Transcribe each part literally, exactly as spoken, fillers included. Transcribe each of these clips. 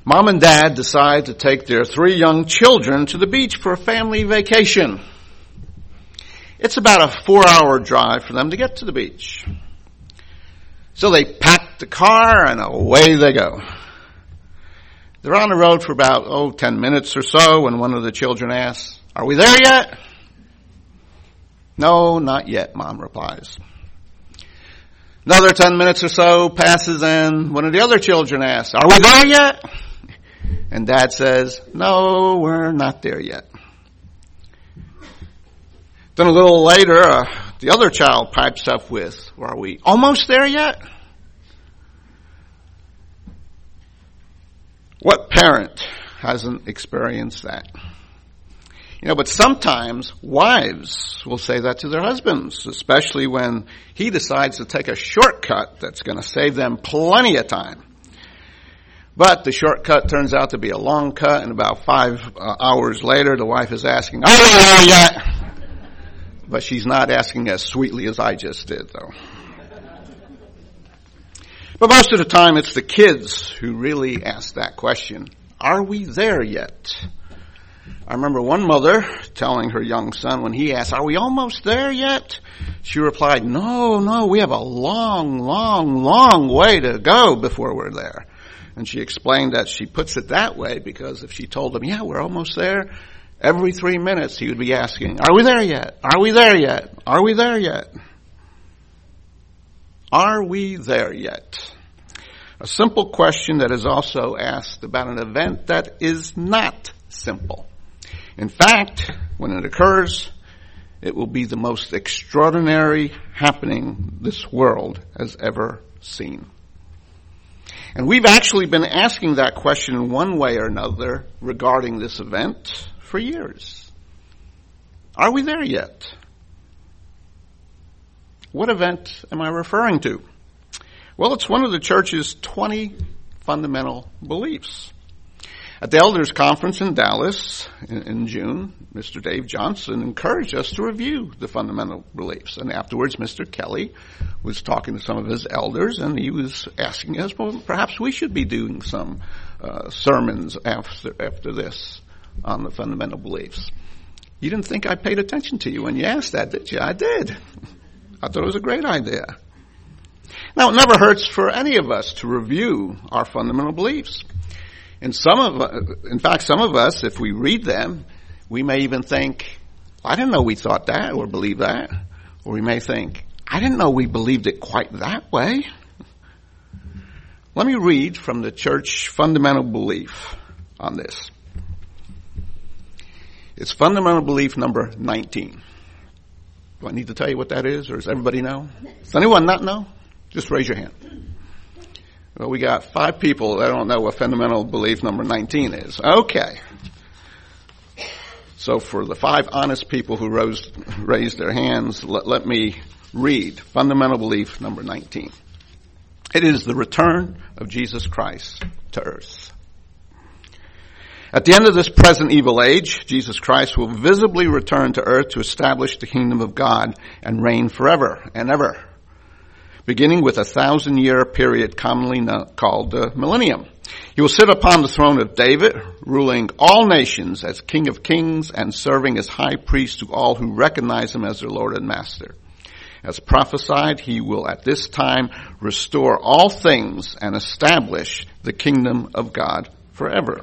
Mom and Dad decide to take their three young children to the beach for a family vacation. It's about a four-hour drive for them to get to the beach. So they pack the car and away they go. They're on the road for about, oh, ten minutes or so when one of the children asks, "Are we there yet?" "No, not yet," Mom replies. Another ten minutes or so passes and one of the other children asks, "Are we there yet?" And Dad says, "No, we're not there yet." Then a little later, uh, the other child pipes up with, "Are we almost there yet?" What parent hasn't experienced that? You know, but sometimes wives will say that to their husbands, especially when he decides to take a shortcut that's going to save them plenty of time. But the shortcut turns out to be a long cut, and about five uh, hours later, the wife is asking, "Are we there yet?" But she's not asking as sweetly as I just did, though. But most of the time, it's the kids who really ask that question. Are we there yet? I remember one mother telling her young son when he asked, "Are we almost there yet?" She replied, "No, no, we have a long, long, long way to go before we're there." And she explained that she puts it that way because if she told him, "Yeah, we're almost there," every three minutes he would be asking, "Are we there yet? Are we there yet? Are we there yet?" Are we there yet? A simple question that is also asked about an event that is not simple. In fact, when it occurs, it will be the most extraordinary happening this world has ever seen. And we've actually been asking that question in one way or another regarding this event for years. Are we there yet? What event am I referring to? Well, it's one of the church's twenty fundamental beliefs. At the Elders Conference in Dallas in, in June, Mister Dave Johnson encouraged us to review the fundamental beliefs. And afterwards, Mister Kelly was talking to some of his elders, and he was asking us, well, perhaps we should be doing some uh, sermons after, after this on the fundamental beliefs. You didn't think I paid attention to you when you asked that, did you? I did. I thought it was a great idea. Now, it never hurts for any of us to review our fundamental beliefs. And some of, in fact, some of us, if we read them, we may even think, "I didn't know we thought that or believed that." Or we may think, "I didn't know we believed it quite that way." Let me read from the church fundamental belief on this. It's fundamental belief number nineteen. Do I need to tell you what that is, or does everybody know? Does anyone not know? Just raise your hand. Well, we got five people that don't know what fundamental belief number nineteen is. Okay. So for the five honest people who rose, raised their hands, let, let me read fundamental belief number nineteen. It is the return of Jesus Christ to earth. At the end of this present evil age, Jesus Christ will visibly return to earth to establish the kingdom of God and reign forever and ever, beginning with a thousand-year period commonly called the millennium. He will sit upon the throne of David, ruling all nations as King of Kings and serving as high priest to all who recognize him as their Lord and Master. As prophesied, he will at this time restore all things and establish the kingdom of God forever.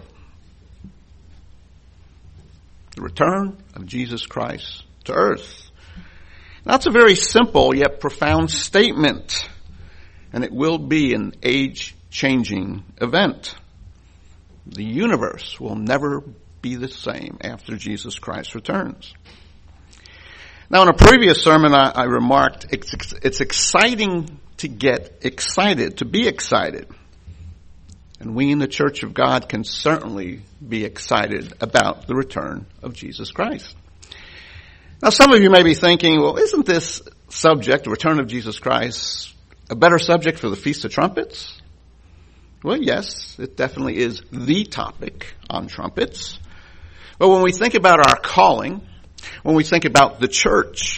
The return of Jesus Christ to earth. That's a very simple yet profound statement, and it will be an age-changing event. The universe will never be the same after Jesus Christ returns. Now, in a previous sermon, I, I remarked it's, it's exciting to get excited, to be excited. And we in the Church of God can certainly be excited about the return of Jesus Christ. Now, some of you may be thinking, well, isn't this subject, the return of Jesus Christ, a better subject for the Feast of Trumpets? Well, yes, it definitely is the topic on trumpets. But when we think about our calling, when we think about the church,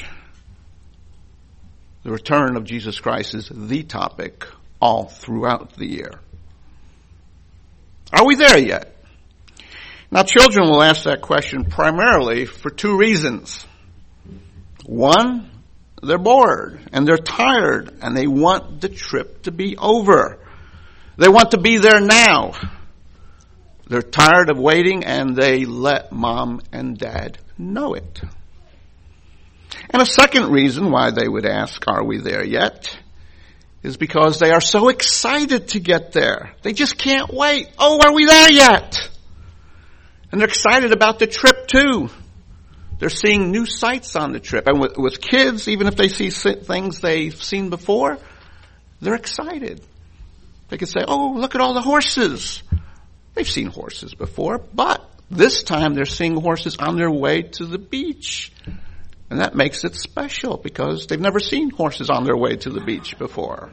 the return of Jesus Christ is the topic all throughout the year. Are we there yet? Now, children will ask that question primarily for two reasons. One, they're bored and they're tired and they want the trip to be over. They want to be there now. They're tired of waiting and they let mom and dad know it. And a second reason why they would ask, are we there yet? Is because they are so excited to get there. They just can't wait. Oh, are we there yet? And they're excited about the trip too. They're seeing new sights on the trip. And with, with kids, even if they see things they've seen before, they're excited. They can say, oh, look at all the horses. They've seen horses before, but this time they're seeing horses on their way to the beach. And that makes it special because they've never seen horses on their way to the beach before.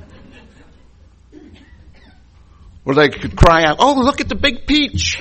Or they could cry out, oh, look at the big peach.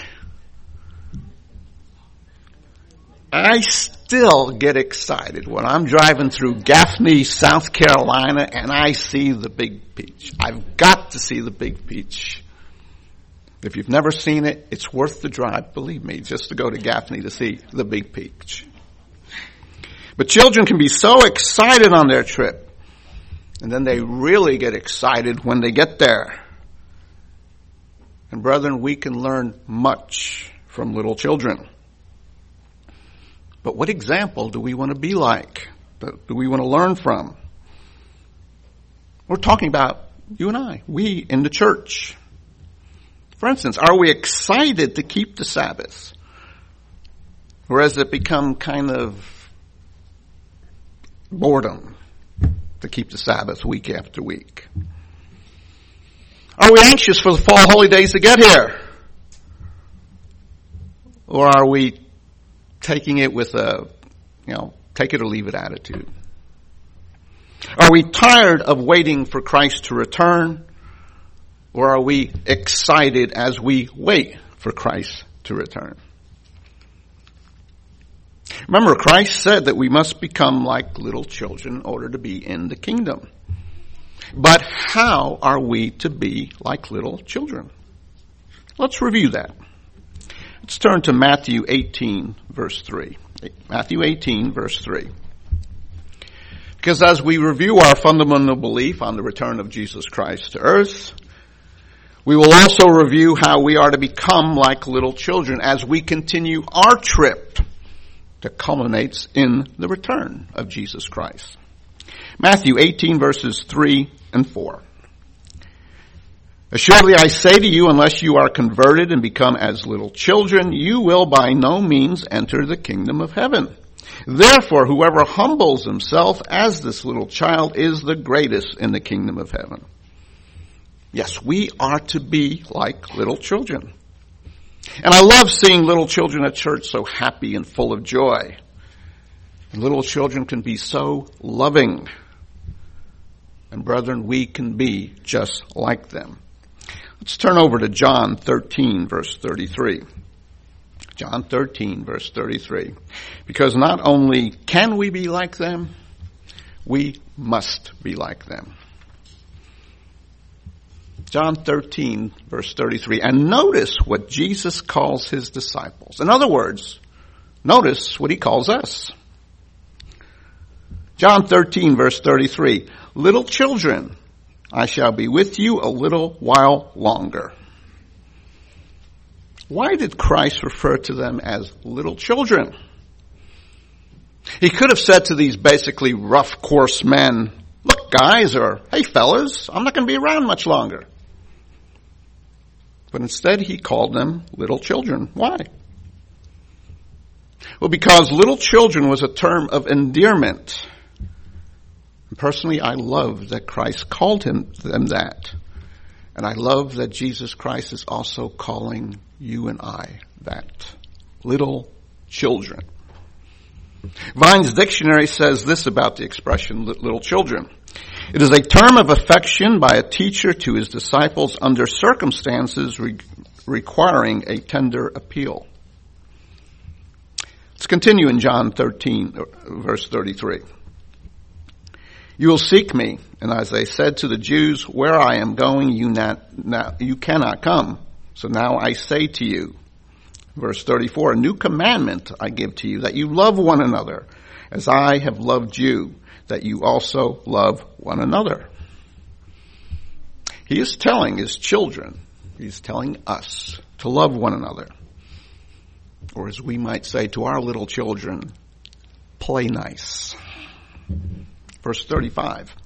I still get excited when I'm driving through Gaffney, South Carolina, and I see the big peach. I've got to see the big peach. If you've never seen it, it's worth the drive, believe me, just to go to Gaffney to see the big peach. But children can be so excited on their trip, and then they really get excited when they get there. And brethren, we can learn much from little children. But what example do we want to be like? Do we want to learn from? We're talking about you and I, we in the church. For instance, are we excited to keep the Sabbath? Or has it become kind of boredom to keep the Sabbath week after week? Are we anxious for the fall holy days to get here? Or are we taking it with a, you know, take it or leave it attitude? Are we tired of waiting for Christ to return? Or are we excited as we wait for Christ to return? Remember, Christ said that we must become like little children in order to be in the kingdom. But how are we to be like little children? Let's review that. Let's turn to Matthew eighteen, verse three. Matthew eighteen, verse three. Because as we review our fundamental belief on the return of Jesus Christ to earth, we will also review how we are to become like little children as we continue our trip that culminates in the return of Jesus Christ. Matthew eighteen, verses three and four. Assuredly I say to you, unless you are converted and become as little children, you will by no means enter the kingdom of heaven. Therefore, whoever humbles himself as this little child is the greatest in the kingdom of heaven. Yes, we are to be like little children. And I love seeing little children at church so happy and full of joy. And little children can be so loving. And brethren, we can be just like them. Let's turn over to John thirteen, verse thirty-three. John thirteen, verse thirty-three. Because not only can we be like them, we must be like them. John thirteen, verse thirty-three. And notice what Jesus calls his disciples. In other words, notice what he calls us. John thirteen, verse thirty-three. Little children, I shall be with you a little while longer. Why did Christ refer to them as little children? He could have said to these basically rough, coarse men, look guys, or hey fellas, I'm not going to be around much longer. But instead he called them little children. Why? Well, because little children was a term of endearment. Personally, I love that Christ called him them that. And I love that Jesus Christ is also calling you and I that. Little children. Vine's dictionary says this about the expression little children. It is a term of affection by a teacher to his disciples under circumstances re- requiring a tender appeal. Let's continue in John thirteen, verse thirty-three. You will seek me, and as I said to the Jews, where I am going, you not, not you cannot come. So now I say to you, verse thirty-four, a new commandment I give to you, that you love one another, as I have loved you, that you also love one another. He is telling his children, he's telling us to love one another. Or as we might say to our little children, play nice. Verse thirty-five.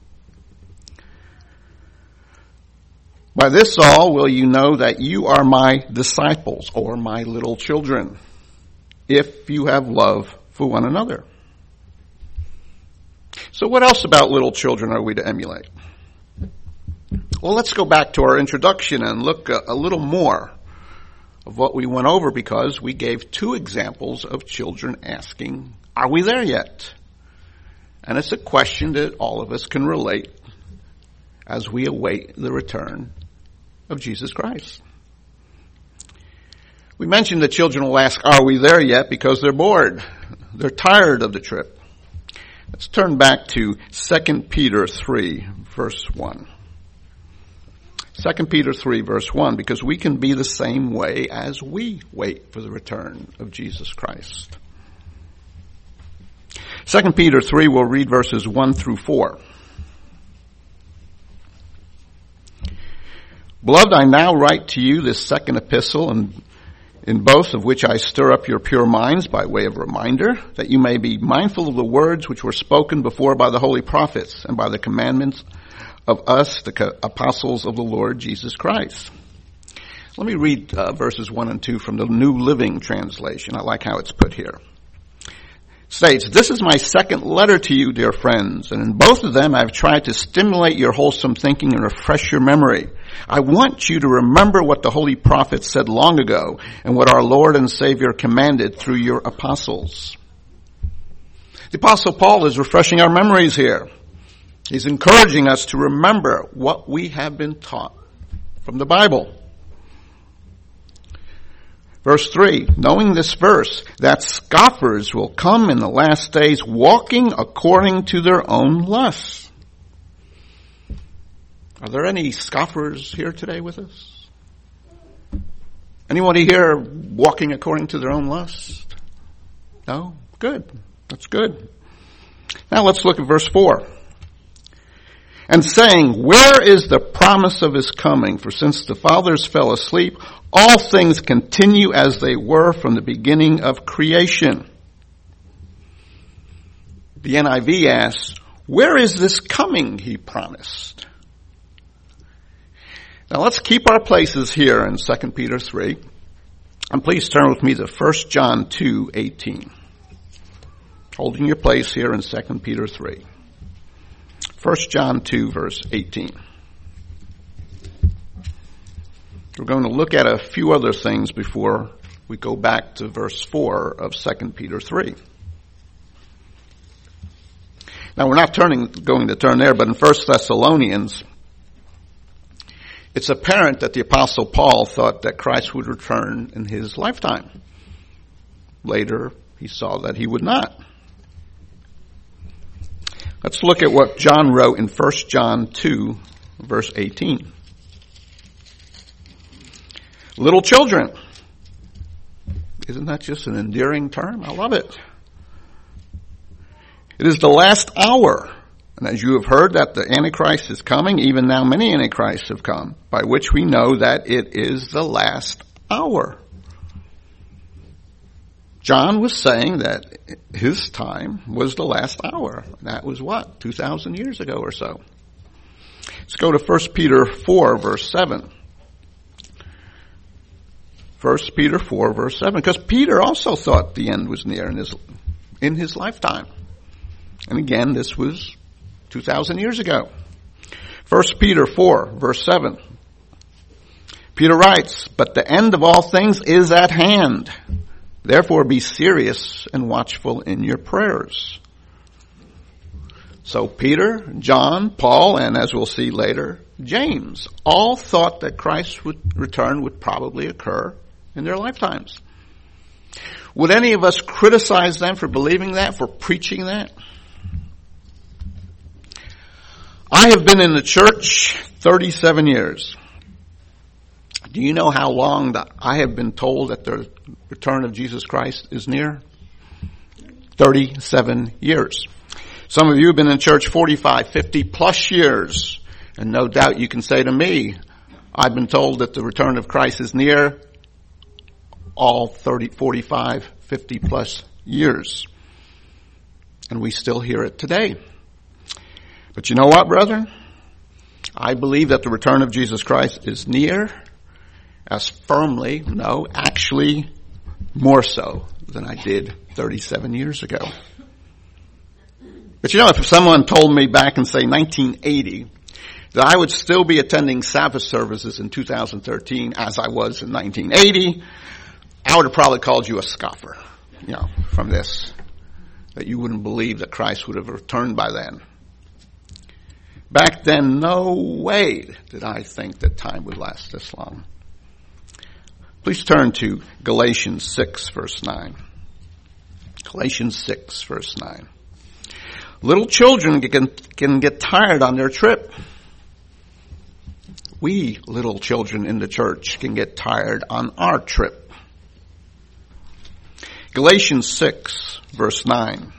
By this all will you know that you are my disciples, or my little children, if you have love for one another. So what else about little children are we to emulate? Well, let's go back to our introduction and look a, a little more of what we went over, because we gave two examples of children asking, are we there yet? And it's a question that all of us can relate as we await the return of Jesus Christ. We mentioned that children will ask, are we there yet? Because they're bored. They're tired of the trip. Let's turn back to Second Peter three, verse one. Second Peter three, verse one, because we can be the same way as we wait for the return of Jesus Christ. Second Peter three, we'll read verses one through four. Beloved, I now write to you this second epistle, and in both of which I stir up your pure minds by way of reminder, that you may be mindful of the words which were spoken before by the holy prophets and by the commandments of us, the apostles of the Lord Jesus Christ. Let me read uh, verses one and two from the New Living Translation. I like how it's put here. It states, this is my second letter to you, dear friends, and in both of them I've tried to stimulate your wholesome thinking and refresh your memory. I want you to remember what the holy prophets said long ago and what our Lord and Savior commanded through your apostles. The Apostle Paul is refreshing our memories here. He's encouraging us to remember what we have been taught from the Bible. Verse three, knowing this verse, that scoffers will come in the last days walking according to their own lusts. Are there any scoffers here today with us? Anybody here walking according to their own lust? No? Good. That's good. Now let's look at verse four. And saying, where is the promise of his coming? For since the fathers fell asleep, all things continue as they were from the beginning of creation. The N I V asks, where is this coming he promised? Now let's keep our places here in Second Peter three. And please turn with me to First John two eighteen. Holding your place here in Second Peter three. First John two, verse eighteen. We're going to look at a few other things before we go back to verse four of Second Peter three. Now we're not turning, going to turn there, but in First Thessalonians, it's apparent that the Apostle Paul thought that Christ would return in his lifetime. Later, he saw that he would not. Let's look at what John wrote in First John two, verse eighteen. Little children. Isn't that just an endearing term? I love it. It is the last hour. And as you have heard that the Antichrist is coming, even now many Antichrists have come, by which we know that it is the last hour. John was saying that his time was the last hour. That was what? two thousand years ago or so. Let's go to First Peter four, verse seven. First Peter four, verse seven. Because Peter also thought the end was near in his, in his lifetime. And again, this was two thousand years ago. First Peter four, verse seven. Peter writes, but the end of all things is at hand. Therefore be serious and watchful in your prayers. So Peter, John, Paul, and as we'll see later, James, all thought that Christ's return would probably occur in their lifetimes. Would any of us criticize them for believing that, for preaching that? I have been in the church thirty-seven years. Do you know how long that I have been told that the return of Jesus Christ is near? thirty-seven years. Some of you have been in church forty-five, fifty plus years. And no doubt you can say to me, I've been told that the return of Christ is near all thirty, forty-five, fifty plus years. And we still hear it today. But you know what, brethren? I believe that the return of Jesus Christ is near as firmly, no, actually more so than I did thirty-seven years ago. But you know, if someone told me back in, say, nineteen eighty, that I would still be attending Sabbath services in two thousand thirteen as I was in nineteen eighty, I would have probably called you a scoffer, you know, from this, that you wouldn't believe that Christ would have returned by then. Back then, no way did I think that time would last this long. Please turn to Galatians six, verse nine. Galatians six, verse nine. Little children can, can get tired on their trip. We little children in the church can get tired on our trip. Galatians six, verse nine.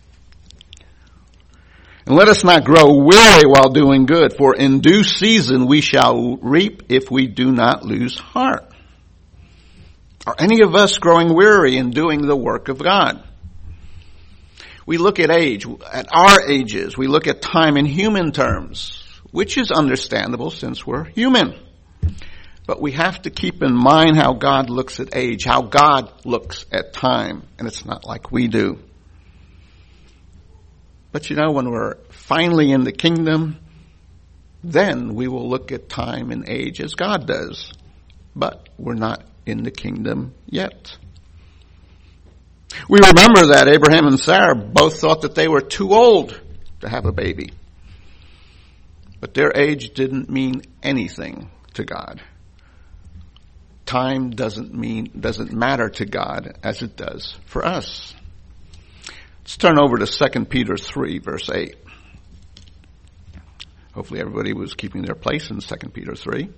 And let us not grow weary while doing good, for in due season we shall reap if we do not lose heart. Are any of us growing weary in doing the work of God? We look at age, at our ages, we look at time in human terms, which is understandable since we're human. But we have to keep in mind how God looks at age, how God looks at time, and it's not like we do. But you know, when we're finally in the kingdom, then we will look at time and age as God does. But we're not in the kingdom yet. We remember that Abraham and Sarah both thought that they were too old to have a baby. But their age didn't mean anything to God. Time doesn't mean, doesn't matter to God as it does for us. Let's turn over to Second Peter three, verse eight. Hopefully everybody was keeping their place in Second Peter three.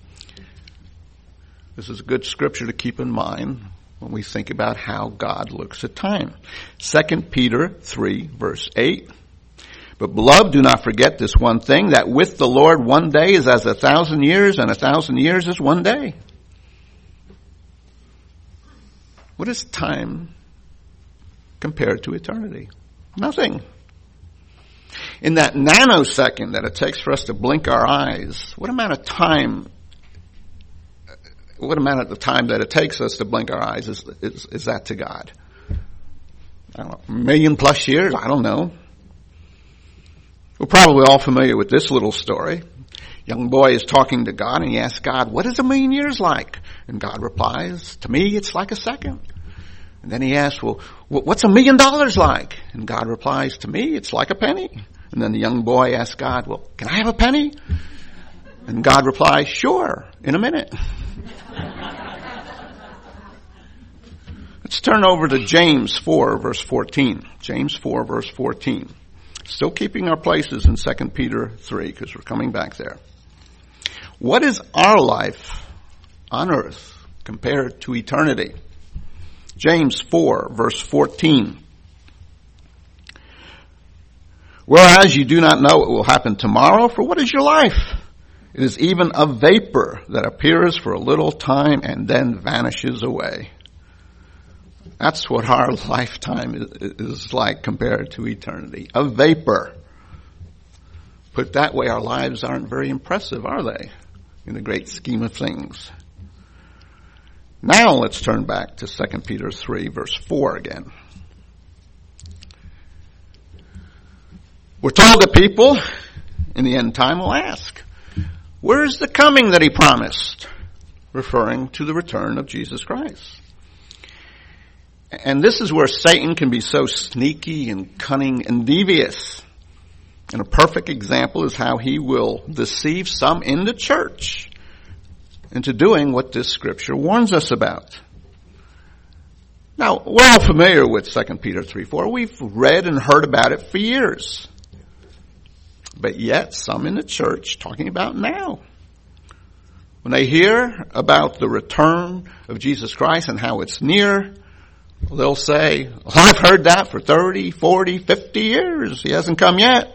This is a good scripture to keep in mind when we think about how God looks at time. Second Peter three, verse eight. But beloved, do not forget this one thing, that with the Lord one day is as a thousand years, and a thousand years is one day. What is time compared to eternity? Nothing. In that nanosecond that it takes for us to blink our eyes, what amount of time, what amount of the time that it takes us to blink our eyes is, is, is that to God? I don't know, a million plus years? I don't know. We're probably all familiar with this little story. Young boy is talking to God and he asks God, what is a million years like? And God replies, to me it's like a second. And then he asks, well, what's a million dollars like? And God replies, to me it's like a penny. And then the young boy asks God, well, can I have a penny? And God replies, sure, in a minute. Let's turn over to James four, verse fourteen. James four, verse fourteen. Still keeping our places in Second Peter three, because we're coming back there. What is our life on earth compared to eternity? James four, verse fourteen. Whereas you do not know what will happen tomorrow, for what is your life? It is even a vapor that appears for a little time and then vanishes away. That's what our lifetime is like compared to eternity. A vapor. Put that way, our lives aren't very impressive, are they? In the great scheme of things. Now let's turn back to Second Peter three, verse four again. We're told that people in the end time will ask, where's the coming that he promised? Referring to the return of Jesus Christ. And this is where Satan can be so sneaky and cunning and devious. And a perfect example is how he will deceive some in the church into doing what this scripture warns us about. Now, we're all familiar with Second Peter three four. We've read and heard about it for years. But yet, some in the church talking about now. When they hear about the return of Jesus Christ and how it's near, they'll say, well, I've heard that for thirty, forty, fifty years. He hasn't come yet.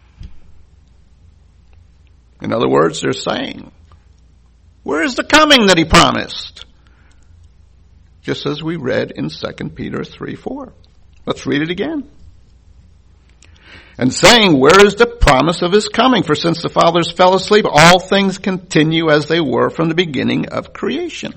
In other words, they're saying, where is the coming that he promised? Just as we read in Second Peter three four. Let's read it again. And saying, where is the promise of his coming? For since the fathers fell asleep, all things continue as they were from the beginning of creation.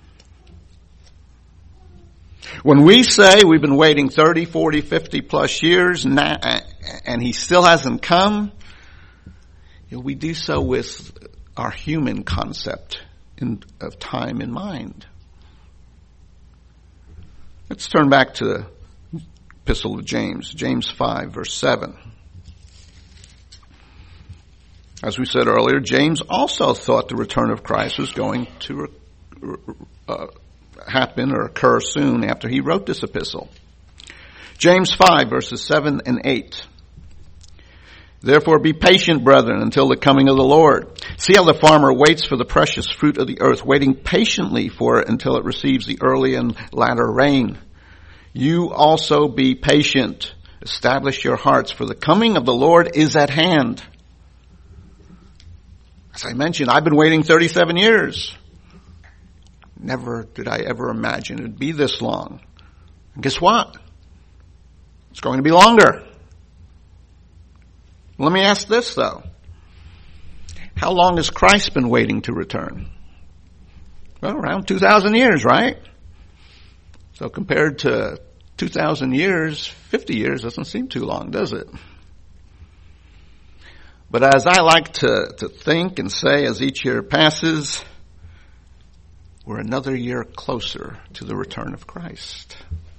When we say we've been waiting thirty, forty, fifty plus years and he still hasn't come, you know, we do so with our human concept in, of time in mind. Let's turn back to the Epistle of James, James five, verse seven. As we said earlier, James also thought the return of Christ was going to uh, happen or occur soon after he wrote this epistle. James five, verses seven and eight. Therefore be patient, brethren, until the coming of the Lord. See how the farmer waits for the precious fruit of the earth, waiting patiently for it until it receives the early and latter rain. You also be patient. Establish your hearts, for the coming of the Lord is at hand. As I mentioned, I've been waiting thirty-seven years. Never did I ever imagine it'd be this long. And guess what? It's going to be longer. Let me ask this, though. How long has Christ been waiting to return? Well, around two thousand years, right? So compared to two thousand years, fifty years doesn't seem too long, does it? But as I like to, to think and say as each year passes, we're another year closer to the return of Christ.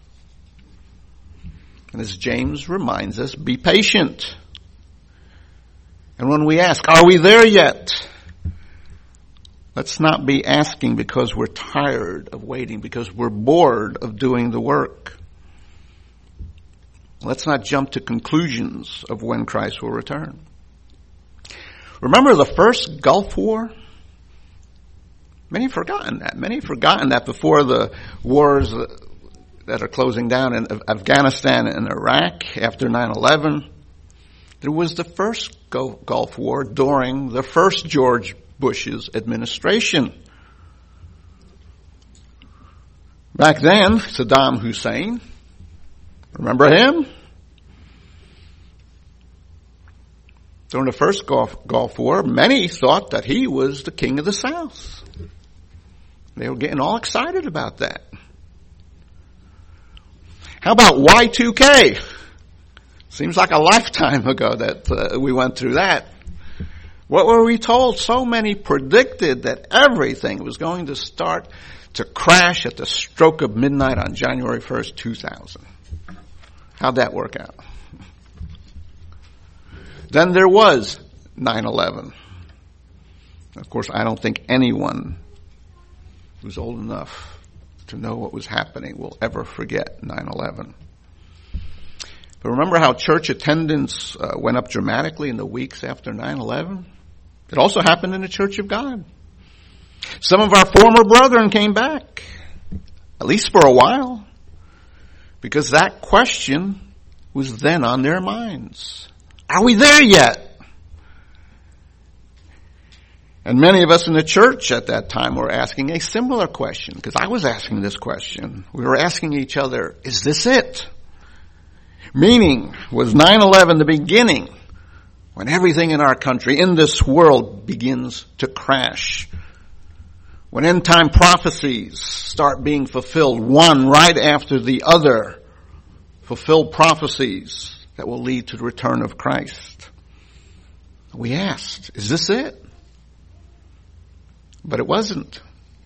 And as James reminds us, be patient. And when we ask, are we there yet? Let's not be asking because we're tired of waiting, because we're bored of doing the work. Let's not jump to conclusions of when Christ will return. Remember the first Gulf War? Many have forgotten that. Many have forgotten that before the wars that are closing down in Afghanistan and Iraq after nine eleven, there was the first Gulf War during the first George Bush's administration. Back then, Saddam Hussein, remember him? During the first Gulf, Gulf War, many thought that he was the king of the South. They were getting all excited about that. How about Y two K? Seems like a lifetime ago that uh, we went through that. What were we told? So many predicted that everything was going to start to crash at the stroke of midnight on January first, two thousand. How'd that work out? Then there was nine eleven. Of course, I don't think anyone who's old enough to know what was happening will ever forget nine eleven. But remember how church attendance uh, went up dramatically in the weeks after nine eleven? It also happened in the Church of God. Some of our former brethren came back, at least for a while, because that question was then on their minds. Are we there yet? And many of us in the church at that time were asking a similar question, because I was asking this question. We were asking each other, is this it? Meaning, was nine eleven the beginning when everything in our country, in this world, begins to crash? When end time prophecies start being fulfilled, one right after the other, fulfilled prophecies that will lead to the return of Christ. We asked, is this it? But it wasn't.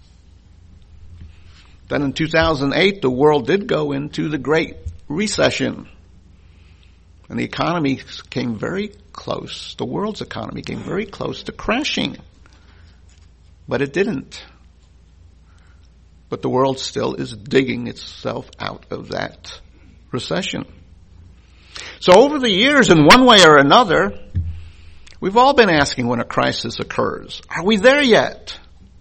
Then in two thousand eight, the world did go into the Great Recession. And the economy came very close, the world's economy came very close to crashing. But it didn't. But the world still is digging itself out of that recession. So over the years, in one way or another, we've all been asking when a crisis occurs, are we there yet?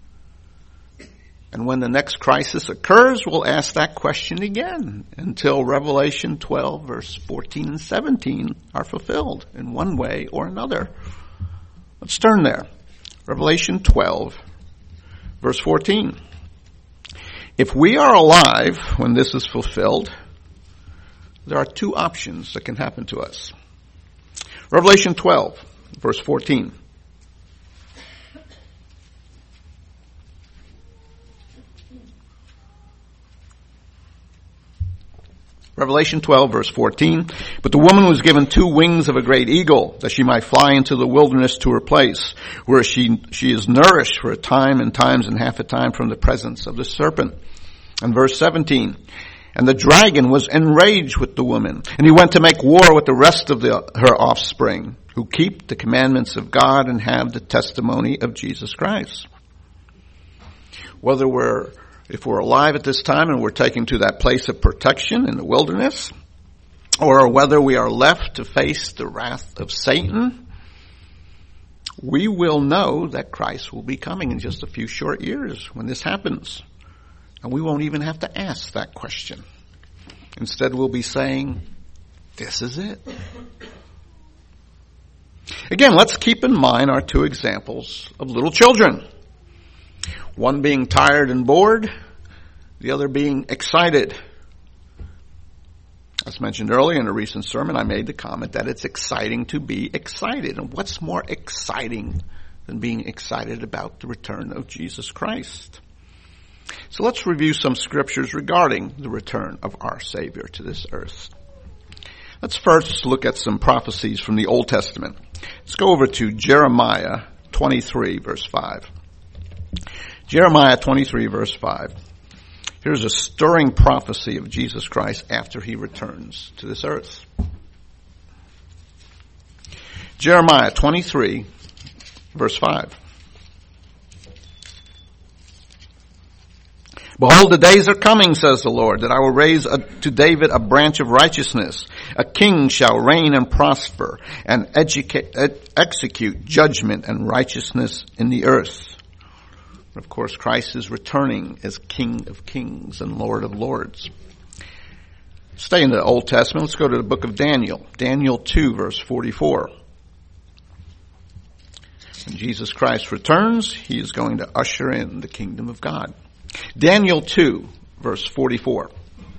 And when the next crisis occurs, we'll ask that question again until Revelation twelve, verse fourteen and seventeen are fulfilled in one way or another. Let's turn there. Revelation twelve, verse fourteen. If we are alive when this is fulfilled, there are two options that can happen to us. Revelation twelve, verse fourteen. Revelation twelve, verse fourteen. But the woman was given two wings of a great eagle, that she might fly into the wilderness to her place, where she, she is nourished for a time and times and half a time from the presence of the serpent. And verse seventeen. And the dragon was enraged with the woman, and he went to make war with the rest of the, her offspring, who keep the commandments of God and have the testimony of Jesus Christ. Whether we're If we're alive at this time and we're taken to that place of protection in the wilderness, or whether we are left to face the wrath of Satan, we will know that Christ will be coming in just a few short years when this happens. And we won't even have to ask that question. Instead, we'll be saying, this is it. Again, let's keep in mind our two examples of little children. One being tired and bored, the other being excited. As mentioned earlier in a recent sermon, I made the comment that it's exciting to be excited. And what's more exciting than being excited about the return of Jesus Christ? So let's review some scriptures regarding the return of our Savior to this earth. Let's first look at some prophecies from the Old Testament. Let's go over to Jeremiah twenty-three, verse five. Jeremiah twenty-three, verse five. Here's a stirring prophecy of Jesus Christ after he returns to this earth. Jeremiah twenty-three, verse five. Behold, the days are coming, says the Lord, that I will raise a, to David a branch of righteousness. A king shall reign and prosper and educate, ed, execute judgment and righteousness in the earth. Of course, Christ is returning as King of Kings and Lord of Lords. Stay in the Old Testament. Let's go to the book of Daniel. Daniel two, verse forty-four. When Jesus Christ returns, he is going to usher in the kingdom of God. Daniel two, verse forty-four.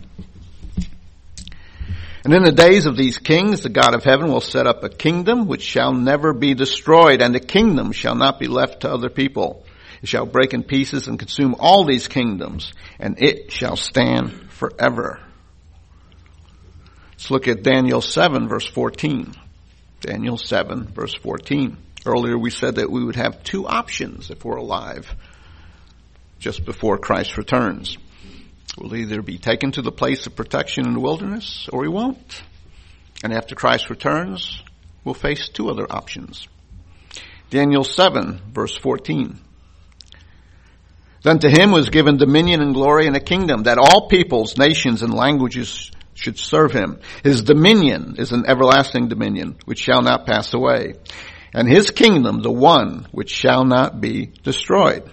And in the days of these kings, the God of heaven will set up a kingdom which shall never be destroyed, and the kingdom shall not be left to other people. It shall break in pieces and consume all these kingdoms, and it shall stand forever. Let's look at Daniel seven, verse fourteen. Daniel seven, verse fourteen. Earlier we said that we would have two options if we're alive just before Christ returns. We'll either be taken to the place of protection in the wilderness, or we won't. And after Christ returns, we'll face two other options. Daniel seven, verse fourteen. Then to him was given dominion and glory and a kingdom, that all peoples, nations, and languages should serve him. His dominion is an everlasting dominion, which shall not pass away. And his kingdom, the one which shall not be destroyed.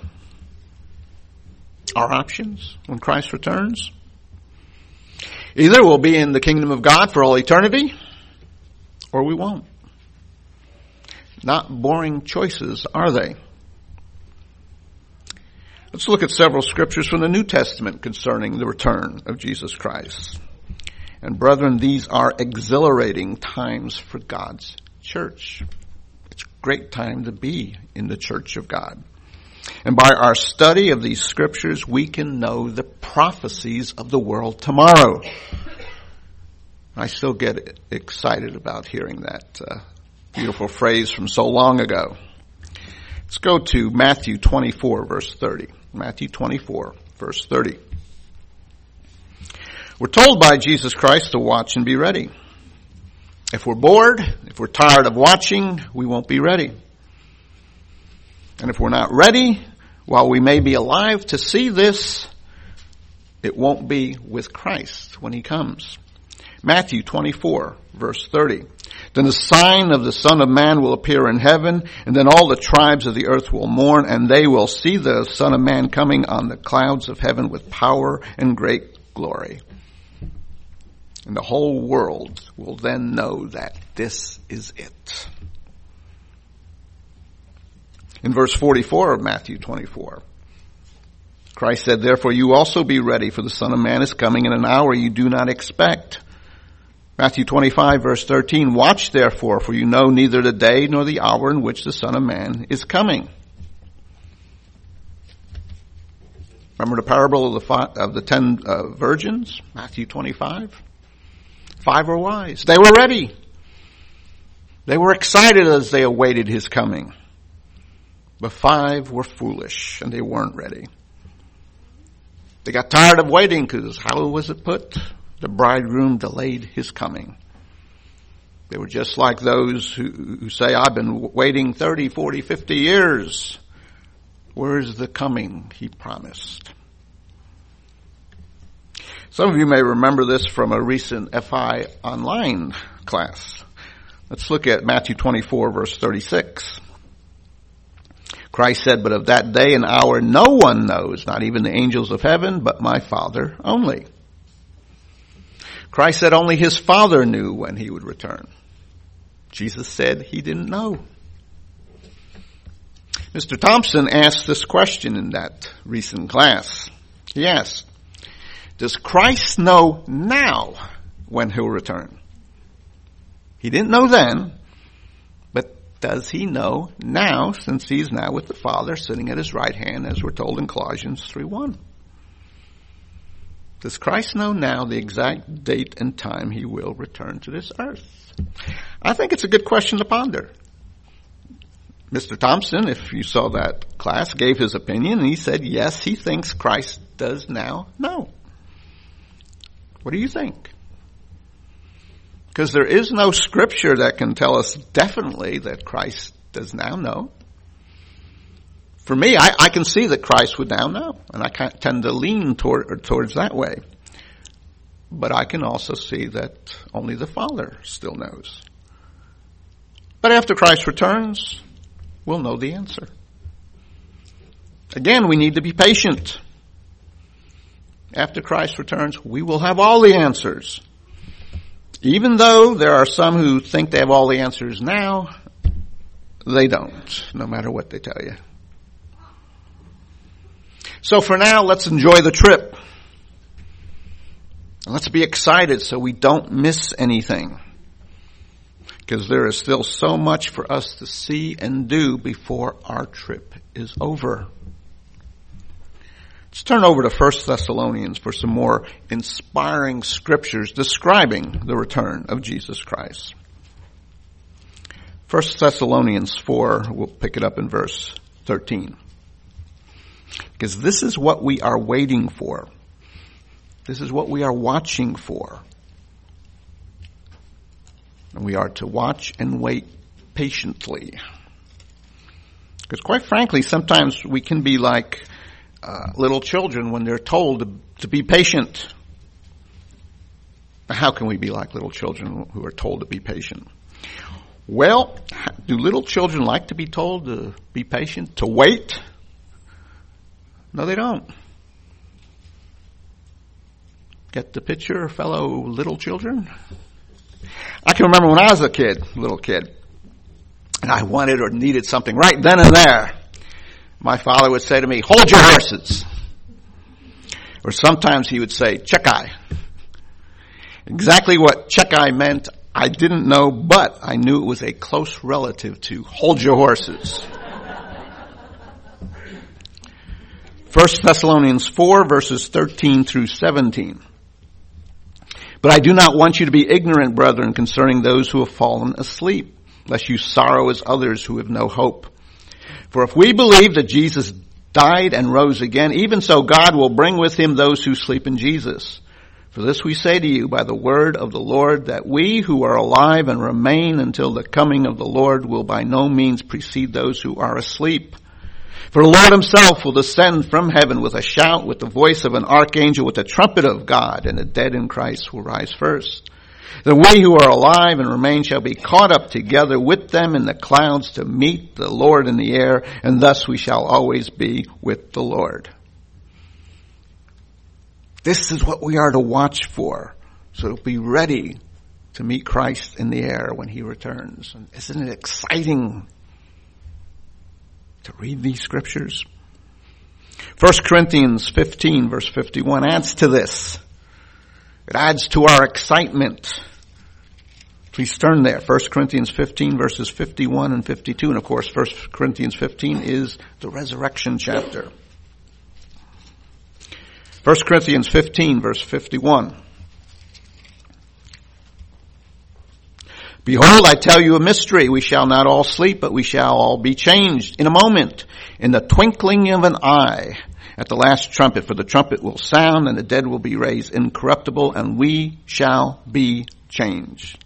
Our options when Christ returns? Either we'll be in the kingdom of God for all eternity, or we won't. Not boring choices, are they? Let's look at several scriptures from the New Testament concerning the return of Jesus Christ. And brethren, these are exhilarating times for God's church. It's a great time to be in the church of God. And by our study of these scriptures, we can know the prophecies of the world tomorrow. I still get excited about hearing that uh, beautiful phrase from so long ago. Let's go to Matthew twenty-four, verse thirty. Matthew twenty-four, verse thirty. We're told by Jesus Christ to watch and be ready. If we're bored, if we're tired of watching, we won't be ready. And if we're not ready, while we may be alive to see this, it won't be with Christ when he comes. Matthew twenty-four, verse thirty. Then the sign of the Son of Man will appear in heaven, and then all the tribes of the earth will mourn, and they will see the Son of Man coming on the clouds of heaven with power and great glory. And the whole world will then know that this is it. In verse forty-four of Matthew twenty-four, Christ said, therefore you also be ready, for the Son of Man is coming in an hour you do not expect. Matthew twenty-five verse thirteen, watch therefore, for you know neither the day nor the hour in which the Son of Man is coming. Remember the parable of the, five, of the ten uh, virgins? Matthew twenty-five. Five were wise. They were ready. They were excited as they awaited his coming. But five were foolish and they weren't ready. They got tired of waiting because, how was it put? The bridegroom delayed his coming. They were just like those who, who say, I've been waiting thirty, forty, fifty years. Where is the coming he promised? Some of you may remember this from a recent F I online class. Let's look at Matthew twenty-four verse thirty-six. Christ said, but of that day and hour no one knows, not even the angels of heaven, but my Father only. Christ said only his Father knew when he would return. Jesus said he didn't know. Mister Thompson asked this question in that recent class. He asked, does Christ know now when he'll return? He didn't know then, but does he know now, since he's now with the Father sitting at his right hand, as we're told in Colossians three one? Does Christ know now the exact date and time he will return to this earth? I think it's a good question to ponder. Mister Thompson, if you saw that class, gave his opinion, and he said, yes, he thinks Christ does now know. What do you think? Because there is no scripture that can tell us definitely that Christ does now know. For me, I, I can see that Christ would now know, and I tend to lean toward, towards that way. But I can also see that only the Father still knows. But after Christ returns, we'll know the answer. Again, we need to be patient. After Christ returns, we will have all the answers. Even though there are some who think they have all the answers now, they don't, no matter what they tell you. So for now, let's enjoy the trip. And let's be excited so we don't miss anything. Because there is still so much for us to see and do before our trip is over. Let's turn over to First Thessalonians for some more inspiring scriptures describing the return of Jesus Christ. First Thessalonians four, we'll pick it up in verse thirteen. Because this is what we are waiting for. This is what we are watching for. And we are to watch and wait patiently. Because quite frankly, sometimes we can be like uh, little children when they're told to, to be patient. How can we be like little children who are told to be patient? Well, do little children like to be told to be patient, to wait? No, they don't. Get the picture, fellow little children? I can remember when I was a kid, little kid, and I wanted or needed something right then and there. My father would say to me, hold your horses. Or sometimes he would say, check-I. Exactly what check-I meant, I didn't know, but I knew it was a close relative to hold your horses. First Thessalonians four, verses thirteen through seventeen. But I do not want you to be ignorant, brethren, concerning those who have fallen asleep, lest you sorrow as others who have no hope. For if we believe that Jesus died and rose again, even so God will bring with him those who sleep in Jesus. For this we say to you by the word of the Lord, that we who are alive and remain until the coming of the Lord will by no means precede those who are asleep. For the Lord himself will descend from heaven with a shout, with the voice of an archangel, with the trumpet of God, and the dead in Christ will rise first. Then we who are alive and remain shall be caught up together with them in the clouds to meet the Lord in the air, and thus we shall always be with the Lord. This is what we are to watch for. So be ready to meet Christ in the air when he returns. And isn't it exciting to read these scriptures? First Corinthians fifteen verse fifty-one adds to this. It adds to our excitement. Please turn there. First Corinthians fifteen verses fifty-one and fifty-two. And of course, First Corinthians fifteen is the resurrection chapter. First Corinthians fifteen verse fifty-one. Behold, I tell you a mystery. We shall not all sleep, but we shall all be changed in a moment, in the twinkling of an eye, at the last trumpet. For the trumpet will sound, and the dead will be raised incorruptible, and we shall be changed.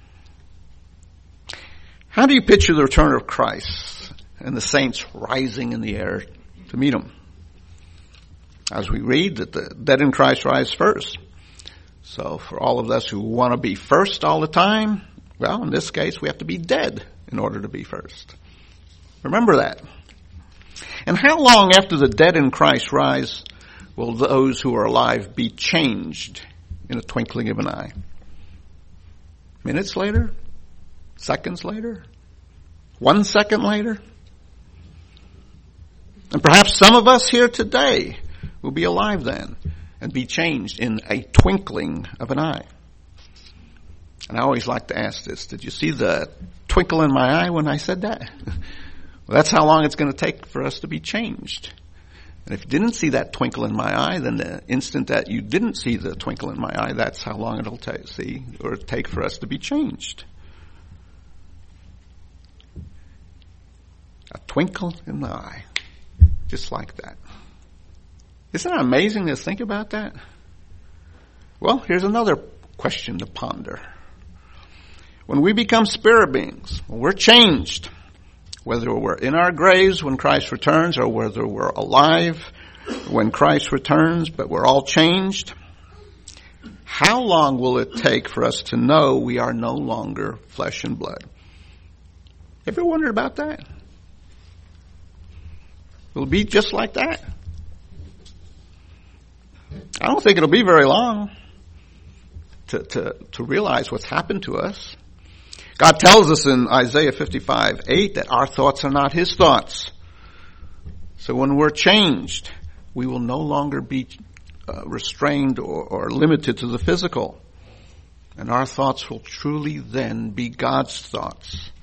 How do you picture the return of Christ and the saints rising in the air to meet him? As we read that the dead in Christ rise first. So for all of us who want to be first all the time, well, in this case, we have to be dead in order to be first. Remember that. And how long after the dead in Christ rise will those who are alive be changed in a twinkling of an eye? Minutes later? Seconds later? One second later? And perhaps some of us here today will be alive then and be changed in a twinkling of an eye. And I always like to ask this, did you see the twinkle in my eye when I said that? Well, that's how long it's going to take for us to be changed. And if you didn't see that twinkle in my eye, then the instant that you didn't see the twinkle in my eye, that's how long it'll take, see, or take for us to be changed. A twinkle in the eye. Just like that. Isn't it amazing to think about that? Well, here's another question to ponder. When we become spirit beings, when we're changed, whether we're in our graves when Christ returns or whether we're alive when Christ returns, but we're all changed, how long will it take for us to know we are no longer flesh and blood? Ever wondered about that? Will it be just like that? I don't think it'll be very long to, to, to realize what's happened to us. God tells us in Isaiah fifty-five eight that our thoughts are not his thoughts. So when we're changed, we will no longer be uh, restrained or, or limited to the physical. And our thoughts will truly then be God's thoughts.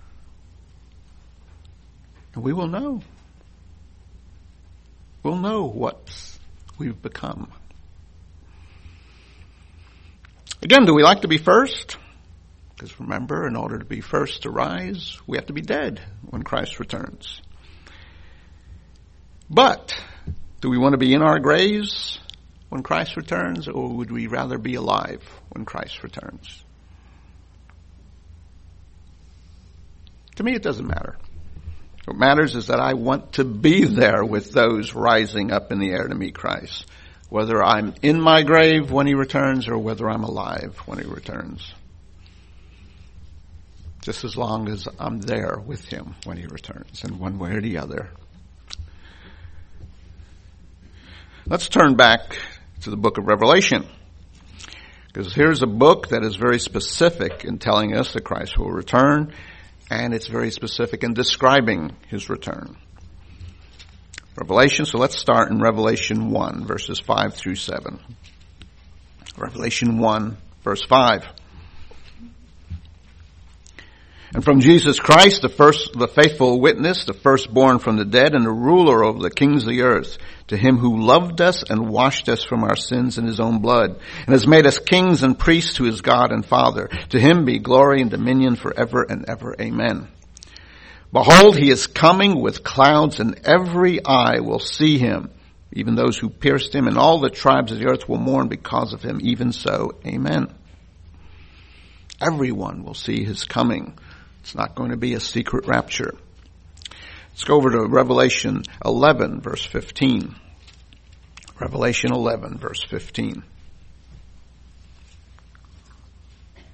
And we will know. We'll know what we've become. Again, do we like to be first? Because remember, in order to be first to rise, we have to be dead when Christ returns. But do we want to be in our graves when Christ returns, or would we rather be alive when Christ returns? To me, it doesn't matter. What matters is that I want to be there with those rising up in the air to meet Christ, whether I'm in my grave when he returns or whether I'm alive when he returns. Just as long as I'm there with him when he returns, in one way or the other. Let's turn back to the book of Revelation. Because here's a book that is very specific in telling us that Christ will return, and it's very specific in describing his return. Revelation, so let's start in Revelation one, verses five through seven. Revelation one, verse five. And from Jesus Christ, the first, the faithful witness, the firstborn from the dead, and the ruler over the kings of the earth, to him who loved us and washed us from our sins in his own blood, and has made us kings and priests to his God and Father. To him be glory and dominion forever and ever. Amen. Behold, he is coming with clouds, and every eye will see him, even those who pierced him, and all the tribes of the earth will mourn because of him. Even so, amen. Everyone will see his coming. It's not going to be a secret rapture. Let's go over to Revelation eleven, verse fifteen. Revelation eleven, verse fifteen.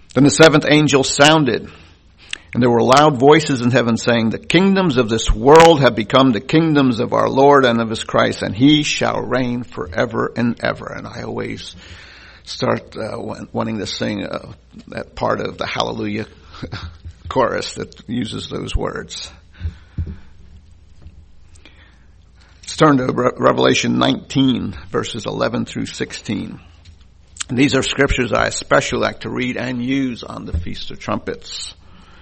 Then the seventh angel sounded, and there were loud voices in heaven saying, the kingdoms of this world have become the kingdoms of our Lord and of his Christ, and he shall reign forever and ever. And I always start uh, wanting to sing uh, that part of the Hallelujah chorus that uses those words. Let's turn to Re- Revelation nineteen, verses eleven through sixteen. And these are scriptures I especially like to read and use on the Feast of Trumpets.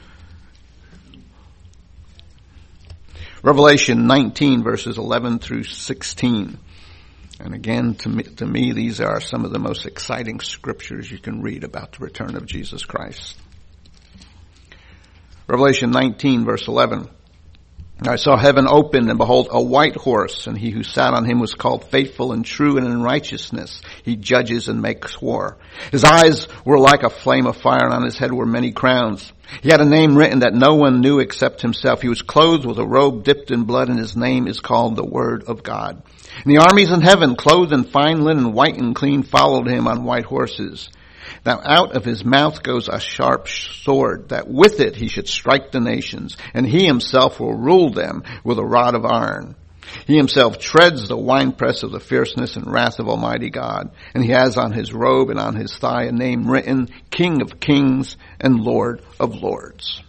Revelation nineteen, verses eleven through sixteen. And again, to me, to me, these are some of the most exciting scriptures you can read about the return of Jesus Christ. Revelation nineteen, verse eleven. I saw heaven opened, and behold, a white horse, and he who sat on him was called Faithful and True, and in righteousness he judges and makes war. His eyes were like a flame of fire, and on his head were many crowns. He had a name written that no one knew except himself. He was clothed with a robe dipped in blood, and his name is called the Word of God. And the armies in heaven, clothed in fine linen, white and clean, followed him on white horses. Now out of his mouth goes a sharp sword, that with it he should strike the nations, and he himself will rule them with a rod of iron. He himself treads the winepress of the fierceness and wrath of Almighty God, and he has on his robe and on his thigh a name written, King of Kings and Lord of Lords.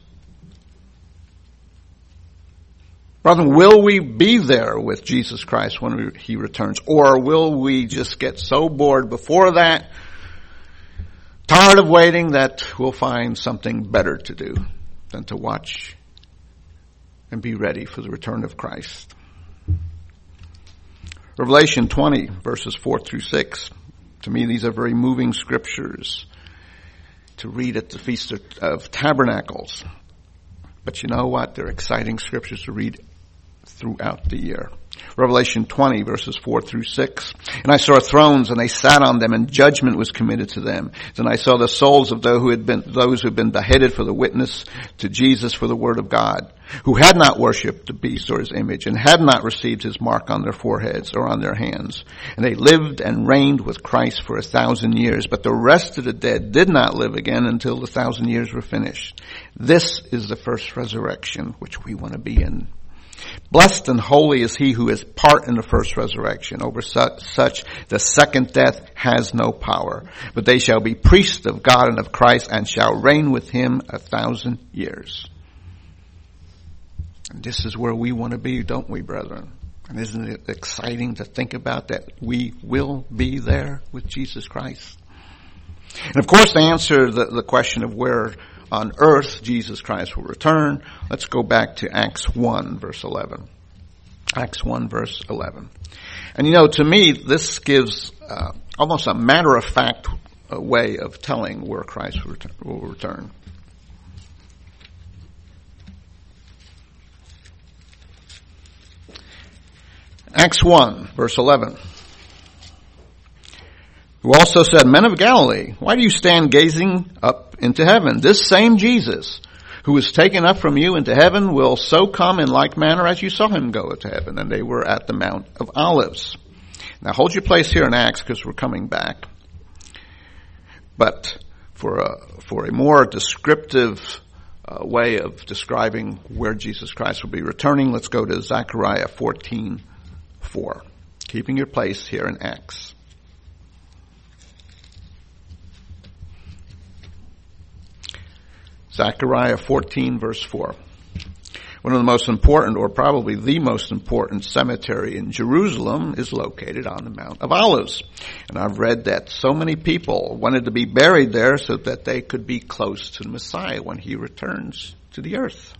Brethren, will we be there with Jesus Christ when he returns, or will we just get so bored before that, tired of waiting, that we'll find something better to do than to watch and be ready for the return of Christ? Revelation twenty, verses four through six. To me, these are very moving scriptures to read at the Feast of Tabernacles. But you know what? They're exciting scriptures to read throughout the year. Revelation twenty, verses four through six. And I saw thrones, and they sat on them, and judgment was committed to them. Then I saw the souls of those who had been, those who had been beheaded for the witness to Jesus for the word of God, who had not worshipped the beast or his image, and had not received his mark on their foreheads or on their hands. And they lived and reigned with Christ for a thousand years. But the rest of the dead did not live again until the thousand years were finished. This is the first resurrection, which we want to be in. Blessed and holy is he who has part in the first resurrection. Over such, such the second death has no power. But they shall be priests of God and of Christ, and shall reign with him a thousand years. And this is where we want to be, don't we, brethren? And isn't it exciting to think about that we will be there with Jesus Christ? And of course, to answer the, the question of where on earth Jesus Christ will return, let's go back to Acts one, verse eleven. Acts one, verse eleven. And you know, to me, this gives uh, almost a matter-of-fact uh, way of telling where Christ will return. Will return. Acts one, verse eleven. Who also said, Men of Galilee, why do you stand gazing up into heaven? This same Jesus, who was taken up from you into heaven, will so come in like manner as you saw him go to heaven. And they were at the Mount of Olives. Now hold your place here in Acts, because we're coming back. But for a, for a more descriptive uh, way of describing where Jesus Christ will be returning, let's go to Zechariah fourteen four. Keeping your place here in Acts. Zechariah fourteen, verse four. One of the most important, or probably the most important cemetery in Jerusalem is located on the Mount of Olives. And I've read that so many people wanted to be buried there so that they could be close to the Messiah when he returns to the earth.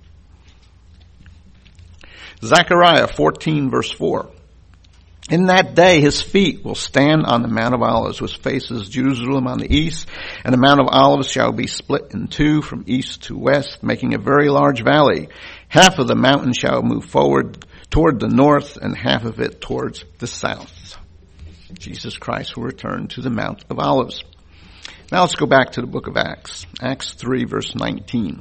Zechariah fourteen, verse four. In that day his feet will stand on the Mount of Olives, which faces Jerusalem on the east, and the Mount of Olives shall be split in two from east to west, making a very large valley. Half of the mountain shall move forward toward the north, and half of it towards the south. Jesus Christ will return to the Mount of Olives. Now let's go back to the book of Acts. Acts three, verse nineteen.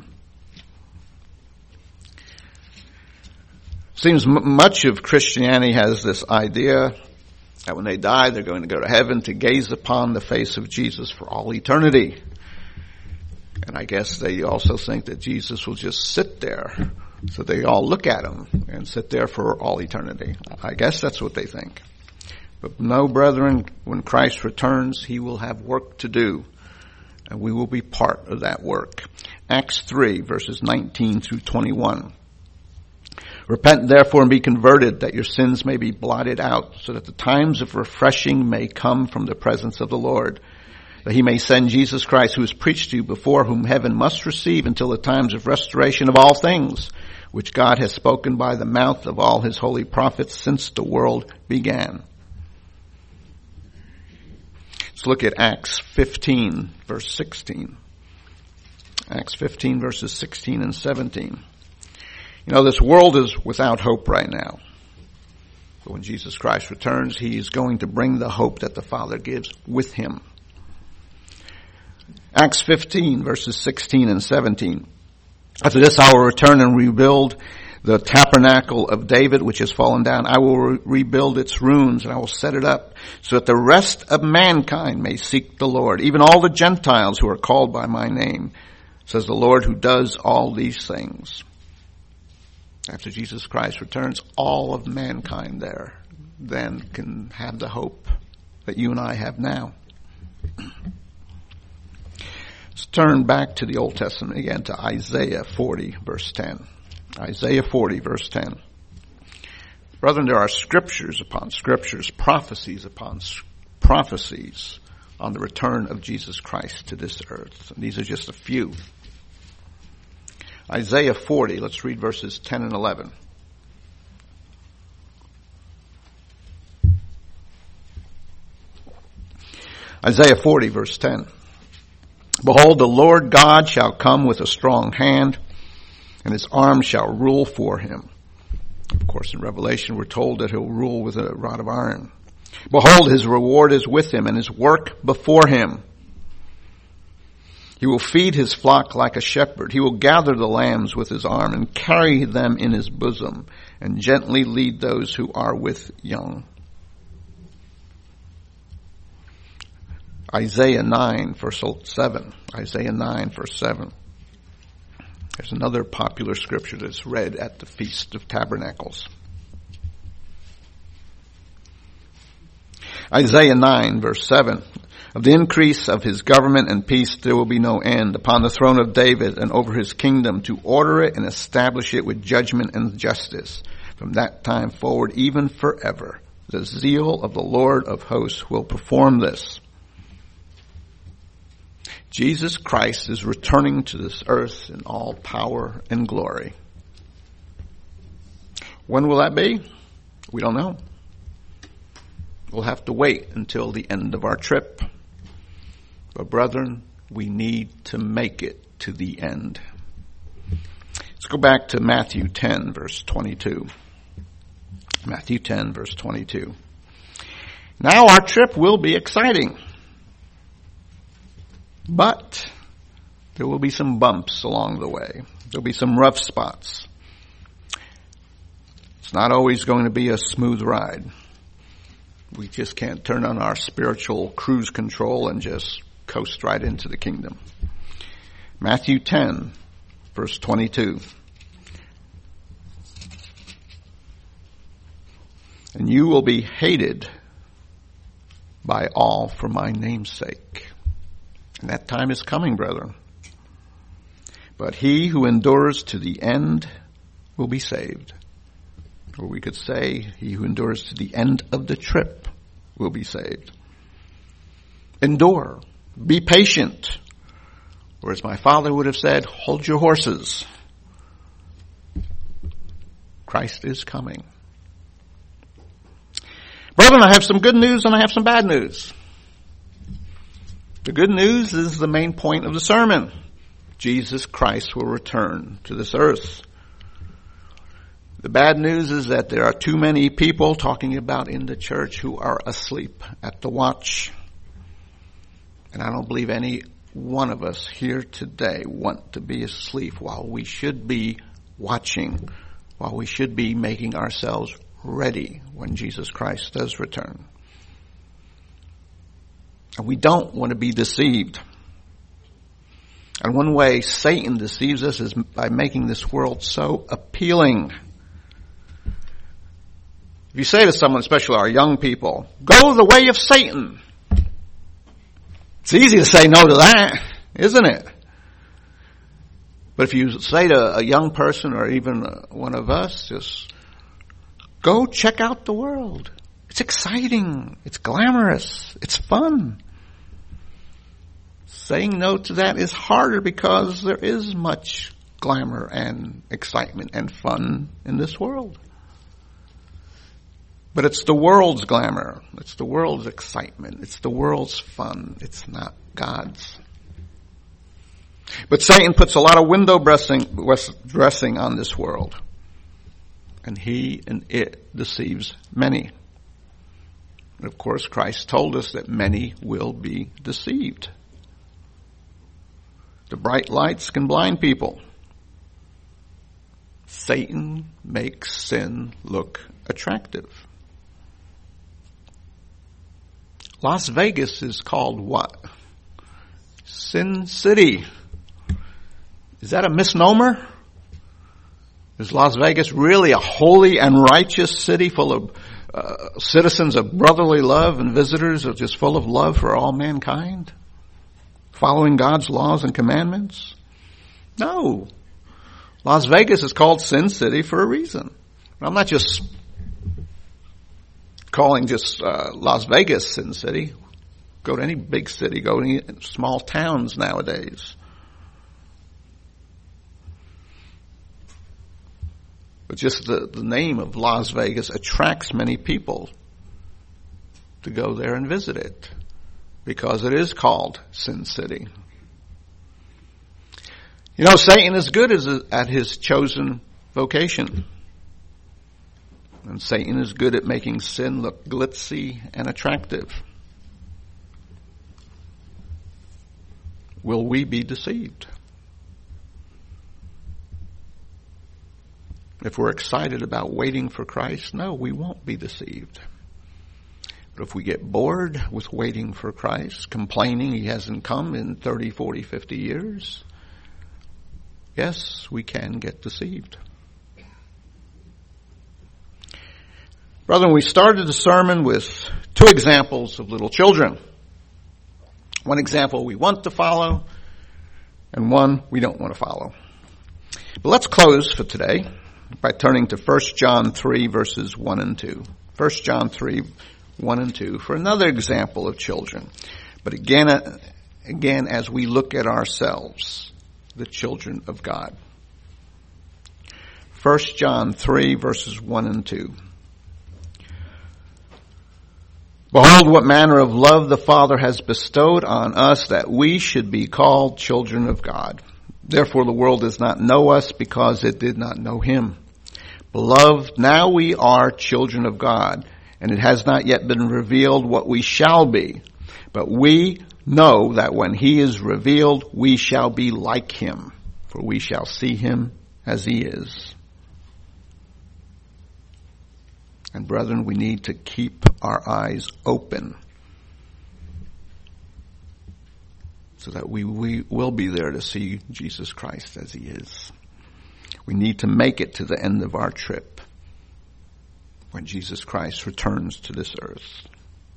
Seems m- much of Christianity has this idea that when they die, they're going to go to heaven to gaze upon the face of Jesus for all eternity. And I guess they also think that Jesus will just sit there. So they all look at him and sit there for all eternity. I guess that's what they think. But no, brethren, when Christ returns, he will have work to do. And we will be part of that work. Acts three, verses nineteen through twenty-one. Repent therefore and be converted, that your sins may be blotted out, so that the times of refreshing may come from the presence of the Lord, that he may send Jesus Christ, who is preached to you, before whom heaven must receive until the times of restoration of all things, which God has spoken by the mouth of all his holy prophets since the world began. Let's look at Acts fifteen, verse sixteen. Acts fifteen, verses sixteen and seventeen. You know, this world is without hope right now. But when Jesus Christ returns, he is going to bring the hope that the Father gives with him. Acts fifteen, verses sixteen and seventeen. After this I will return and rebuild the tabernacle of David, which has fallen down. I will re- rebuild its ruins, and I will set it up, so that the rest of mankind may seek the Lord, even all the Gentiles who are called by my name, says the Lord who does all these things. After Jesus Christ returns, all of mankind there then can have the hope that you and I have now. Let's turn back to the Old Testament again, to Isaiah forty, verse ten. Isaiah forty, verse ten. Brethren, there are scriptures upon scriptures, prophecies upon prophecies on the return of Jesus Christ to this earth. And these are just a few. Isaiah forty, let's read verses ten and eleven. Isaiah forty, verse ten. Behold, the Lord God shall come with a strong hand, and his arm shall rule for him. Of course, in Revelation, we're told that he'll rule with a rod of iron. Behold, his reward is with him, and his work before him. He will feed his flock like a shepherd. He will gather the lambs with his arm and carry them in his bosom and gently lead those who are with young. Isaiah nine, verse seven. Isaiah nine, verse seven. There's another popular scripture that's read at the Feast of Tabernacles. Isaiah nine, verse seven. Of the increase of his government and peace there will be no end upon the throne of David and over his kingdom, to order it and establish it with judgment and justice from that time forward, even forever. The zeal of the Lord of hosts will perform this. Jesus Christ is returning to this earth in all power and glory. When will that be? We don't know. We'll have to wait until the end of our trip. But brethren, we need to make it to the end. Let's go back to Matthew ten, verse twenty-two. Matthew ten, verse twenty-two. Now our trip will be exciting, but there will be some bumps along the way. There'll be some rough spots. It's not always going to be a smooth ride. We just can't turn on our spiritual cruise control and just coast right into the kingdom. Matthew ten, verse twenty-two. And you will be hated by all for my name's sake. And that time is coming, brethren. But he who endures to the end will be saved. Or we could say, he who endures to the end of the trip will be saved. Endure. Be patient. Or as my father would have said, hold your horses. Christ is coming. Brethren, I have some good news and I have some bad news. The good news is the main point of the sermon. Jesus Christ will return to this earth. The bad news is that there are too many people talking about in the church who are asleep at the watch. And I don't believe any one of us here today want to be asleep while we should be watching, while we should be making ourselves ready when Jesus Christ does return. And we don't want to be deceived. And one way Satan deceives us is by making this world so appealing. If you say to someone, especially our young people, go the way of Satan, it's easy to say no to that, isn't it? But if you say to a young person or even one of us, just go check out the world. It's exciting. It's glamorous. It's fun. Saying no to that is harder because there is much glamour and excitement and fun in this world. But it's the world's glamour. It's the world's excitement. It's the world's fun. It's not God's. But Satan puts a lot of window dressing, dressing on this world. And he and it deceives many. And of course, Christ told us that many will be deceived. The bright lights can blind people. Satan makes sin look attractive. Las Vegas is called what? Sin City. Is that a misnomer? Is Las Vegas really a holy and righteous city full of uh, citizens of brotherly love and visitors are just full of love for all mankind? Following God's laws and commandments? No. Las Vegas is called Sin City for a reason. I'm not just calling just uh, Las Vegas Sin City. Go to any big city, go to any small towns nowadays. But just the, the name of Las Vegas attracts many people to go there and visit it because it is called Sin City. You know, Satan is good at his chosen vocation. And Satan is good at making sin look glitzy and attractive. Will we be deceived? If we're excited about waiting for Christ, no, we won't be deceived. But if we get bored with waiting for Christ, complaining he hasn't come in thirty, forty, fifty years, yes, we can get deceived. Brethren, we started the sermon with two examples of little children. One example we want to follow, and one we don't want to follow. But let's close for today by turning to First John three, verses one and two. First John three, one and two, for another example of children. But again, again, as we look at ourselves, the children of God. First John three, verses one and two. Behold, what manner of love the Father has bestowed on us, that we should be called children of God. Therefore the world does not know us, because it did not know him. Beloved, now we are children of God, and it has not yet been revealed what we shall be. But we know that when he is revealed, we shall be like him, for we shall see him as he is. And brethren, we need to keep our eyes open so that we, we will be there to see Jesus Christ as he is. We need to make it to the end of our trip when Jesus Christ returns to this earth.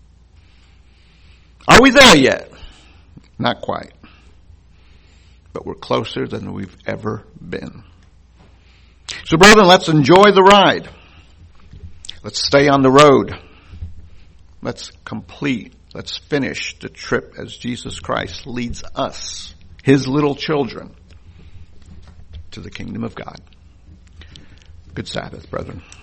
Are we there yet? Not quite. But we're closer than we've ever been. So brethren, let's enjoy the ride. Let's stay on the road. Let's complete, let's finish the trip as Jesus Christ leads us, his little children, to the kingdom of God. Good Sabbath, brethren.